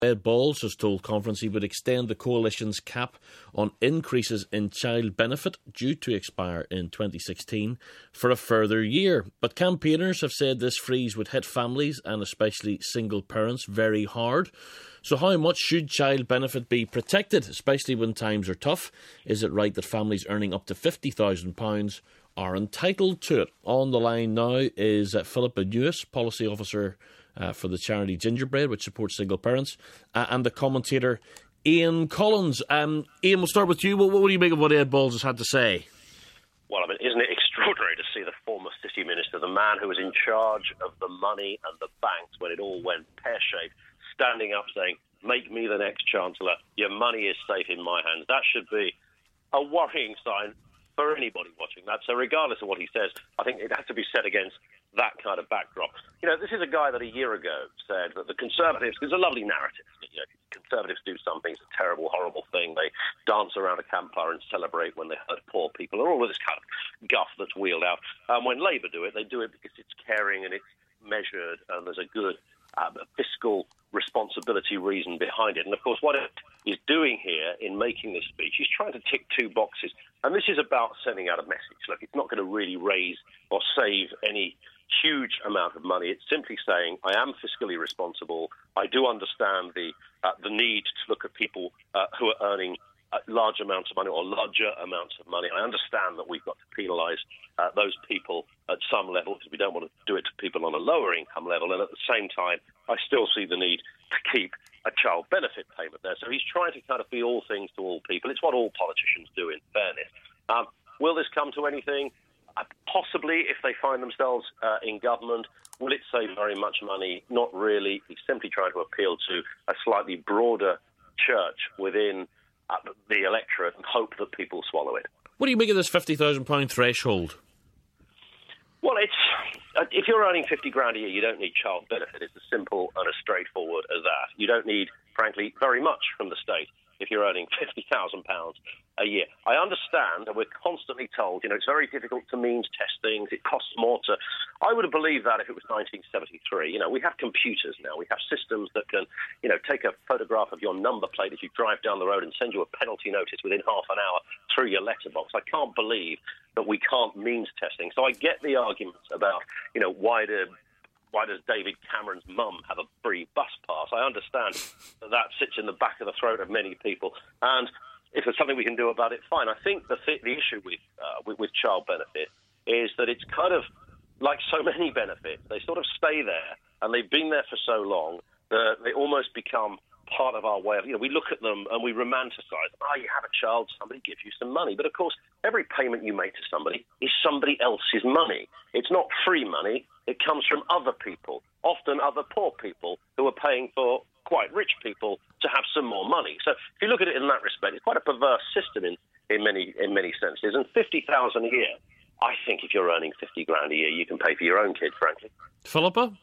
Ed Balls has told Conference he would extend the Coalition's cap on increases in child benefit due to expire in 2016 for a further year. But campaigners have said this freeze would hit families and especially single parents very hard. So how much should child benefit be protected, especially when times are tough? Is it right that families earning up to £50,000 are entitled to it? On the line now is Philippa Newis, Policy Officer for the charity Gingerbread, which supports single parents, and the commentator Ian Collins. Ian, we'll start with you. What do you make of what Ed Balls has had to say? Well, I mean, isn't it extraordinary to see the former City Minister, the man who was in charge of the money and the banks when it all went pear-shaped, standing up saying, "Make me the next Chancellor, your money is safe in my hands." That should be a worrying sign for anybody watching that. So regardless of what he says, I think it has to be set against that kind of backdrop. You know, this is a guy that a year ago said that the Conservatives, there's a lovely narrative, you know, Conservatives do something, it's a terrible, horrible thing. They dance around a campfire and celebrate when they hurt poor people, and all of this kind of guff that's wheeled out. When Labour do it, they do it because it's caring and it's measured and there's a good fiscal responsibility reason behind it. And of course, what he's doing here in making this speech, he's trying to tick two boxes. And this is about sending out a message. Look, it's not going to really raise or save any huge amount of money. It's simply saying, I am fiscally responsible. I do understand the need to look at people who are earning large amounts of money or larger amounts of money. I understand that we've got to penalise those people at some level because we don't want to do it to people on a lower income level. And at the same time, I still see the need to keep a child benefit payment there. So he's trying to kind of be all things to all people. It's what all politicians do, in fairness. Will this come to anything? Possibly, if they find themselves in government. Will it save very much money? Not really. He's simply trying to appeal to a slightly broader church within the electorate and hope that people swallow it. What do you make of this £50,000 threshold? Well, if you're earning 50 grand a year, you don't need child benefit. It's as simple and as straightforward as that. You don't need, frankly, very much from the state if you're earning £50,000 a year. I understand, and we're constantly told, it's very difficult to means test things. It costs more to... I would have believed that if it was 1973. We have computers now. We have systems that can, take a photograph of your number plate as you drive down the road and send you a penalty notice within half an hour through your letterbox. I can't believe that we can't means testing. So I get the arguments about, why does David Cameron's mum have a free bus pass? I understand that sits in the back of the throat of many people. And if there's something we can do about it, fine. I think the issue with child benefit is that it's kind of like so many benefits. They sort of stay there, and they've been there for so long that they almost become part of our way of, we look at them and we romanticize them. You have a child, somebody gives you some money. But of course, every payment you make to somebody is somebody else's money. It's not free money. It comes from other people, often other poor people who are paying for quite rich people to have some more money. So if you look at it in that respect, it's quite a perverse system in many senses. And 50,000 a year, I think if you're earning 50 grand a year, you can pay for your own kid, frankly. Philippa?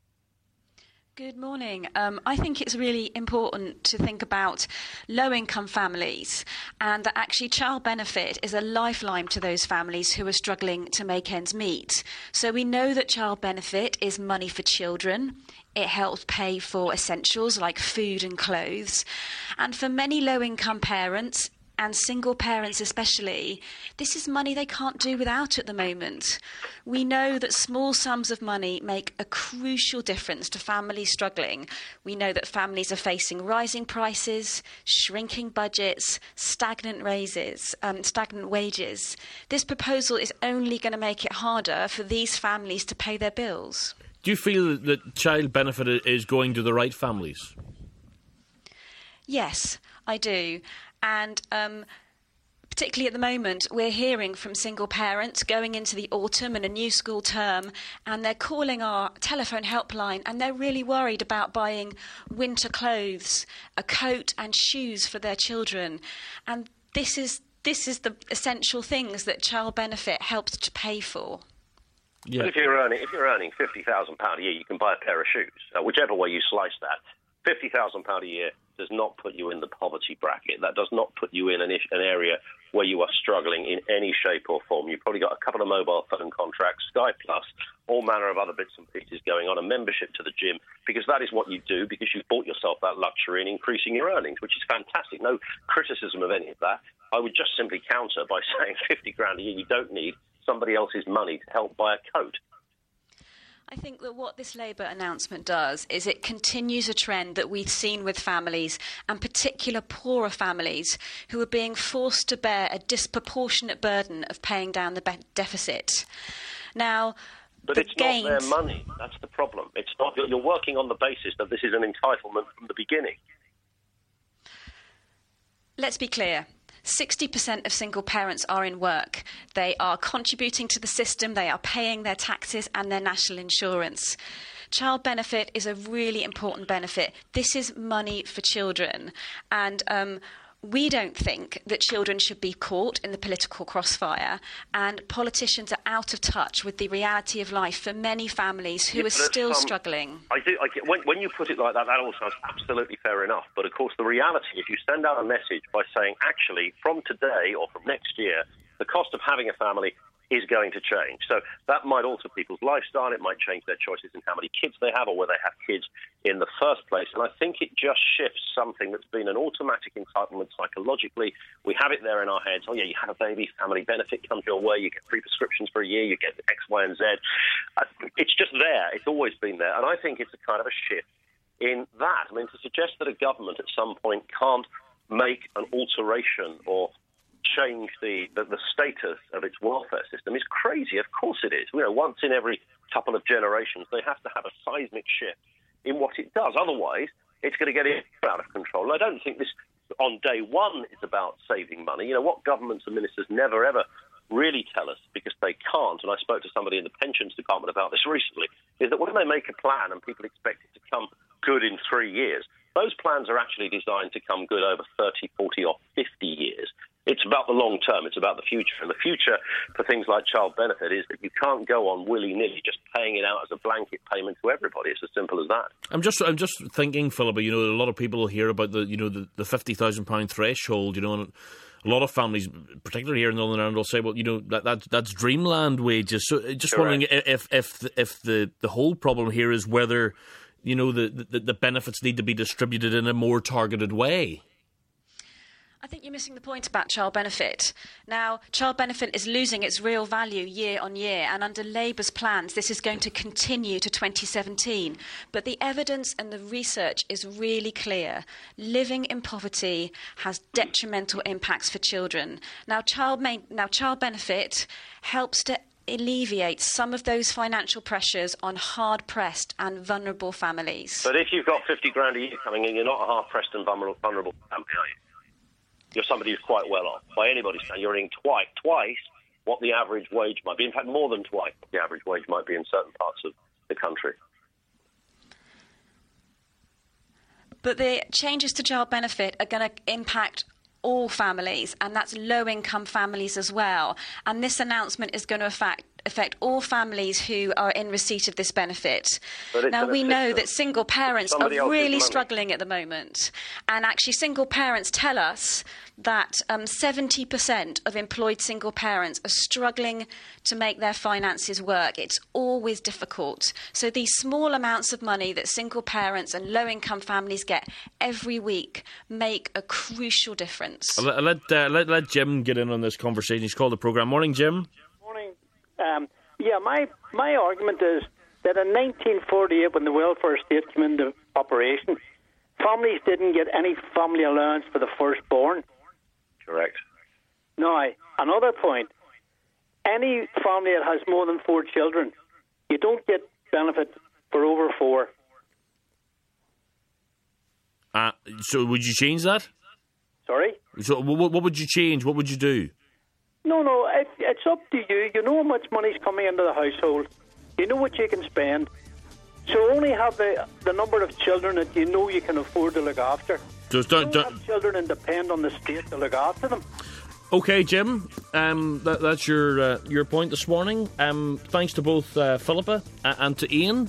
Good morning. I think it's really important to think about low-income families and that actually child benefit is a lifeline to those families who are struggling to make ends meet. So we know that child benefit is money for children. It helps pay for essentials like food and clothes. And for many low-income parents, and single parents especially, this is money they can't do without at the moment. We know that small sums of money make a crucial difference to families struggling. We know that families are facing rising prices, shrinking budgets, stagnant wages. This proposal is only going to make it harder for these families to pay their bills. Do you feel that child benefit is going to the right families? Yes, I do. And particularly at the moment, we're hearing from single parents going into the autumn and a new school term, and they're calling our telephone helpline, and they're really worried about buying winter clothes, a coat and shoes for their children. And this is the essential things that child benefit helps to pay for. Yeah. But if you're earning £50,000 a year, you can buy a pair of shoes. Whichever way you slice that, £50,000 a year does not put you in the poverty bracket. That does not put you in an area where you are struggling in any shape or form. You've probably got a couple of mobile phone contracts, Sky Plus, all manner of other bits and pieces going on, a membership to the gym, because that is what you do, because you've bought yourself that luxury in increasing your earnings, which is fantastic. No criticism of any of that. I would just simply counter by saying 50 grand a year, you don't need somebody else's money to help buy a coat. I think that what this Labour announcement does is it continues a trend that we've seen with families, and particular poorer families, who are being forced to bear a disproportionate burden of paying down the deficit. Now, but it's not their money. That's the problem. It's not. You're working on the basis that this is an entitlement from the beginning. Let's be clear. 60% of single parents are in work. They are contributing to the system, they are paying their taxes and their national insurance. Child benefit is a really important benefit. This is money for children. And we don't think that children should be caught in the political crossfire, and politicians are out of touch with the reality of life for many families who are still struggling. I do. When you put it like that, that all sounds absolutely fair enough. But of course, the reality, if you send out a message by saying, actually, from today or from next year, the cost of having a family is going to change. So that might alter people's lifestyle. It might change their choices in how many kids they have or whether they have kids in the first place. And I think it just shifts something that's been an automatic entitlement psychologically. We have it there in our heads. Oh, yeah, you have a baby, family benefit comes your way, you get free prescriptions for a year, you get X, Y, and Z. It's just there. It's always been there. And I think it's a kind of a shift in that. I mean, to suggest that a government at some point can't make an alteration or change the status of its welfare system is crazy. Of course it is. You know, once in every couple of generations, they have to have a seismic shift in what it does. Otherwise, it's going to get out of control. And I don't think this, on day one, is about saving money. You know, what governments and ministers never, ever really tell us, because they can't, and I spoke to somebody in the pensions department about this recently, is that when they make a plan and people expect it to come good in 3 years, those plans are actually designed to come good over 30, 40 or 50 years. It's about the long term. It's about the future. And the future for things like child benefit is that you can't go on willy-nilly just paying it out as a blanket payment to everybody. It's as simple as that. I'm just thinking, Philippa, you know, a lot of people hear about the £50,000 threshold, you know, and a lot of families, particularly here in Northern Ireland, will say, well, you know, that's dreamland wages. So just wondering if the whole problem here is whether, you know, the benefits need to be distributed in a more targeted way. I think you're missing the point about child benefit. Now, child benefit is losing its real value year on year, and under Labour's plans, this is going to continue to 2017. But the evidence and the research is really clear. Living in poverty has detrimental impacts for children. Now, child benefit helps to alleviate some of those financial pressures on hard-pressed and vulnerable families. But if you've got 50 grand a year coming in, you're not a hard-pressed and vulnerable family, are you? You're somebody who's quite well off. By anybody's standard, you're earning twice what the average wage might be. In fact, more than twice what the average wage might be in certain parts of the country. But the changes to child benefit are going to impact all families, and that's low-income families as well. And this announcement is going to affect all families who are in receipt of this benefit. Now, we know that single parents are really struggling at the moment. And actually, single parents tell us that 70% of employed single parents are struggling to make their finances work. It's always difficult. So these small amounts of money that single parents and low-income families get every week make a crucial difference. Let Jim get in on this conversation. He's called the programme. Morning, Jim. My argument is that in 1948, when the welfare state came into operation, families didn't get any family allowance for the firstborn. Correct. Now, another point, any family that has more than 4 children, you don't get benefit for over 4. So would you change that? Sorry? So what would you change? What would you do? No, it's up to you. You know how much money's coming into the household. You know what you can spend. So only have the number of children that you know you can afford to look after. So don't have children and depend on the state to look after them. Okay, Jim. That's your point this morning. Thanks to both Philippa and to Ian.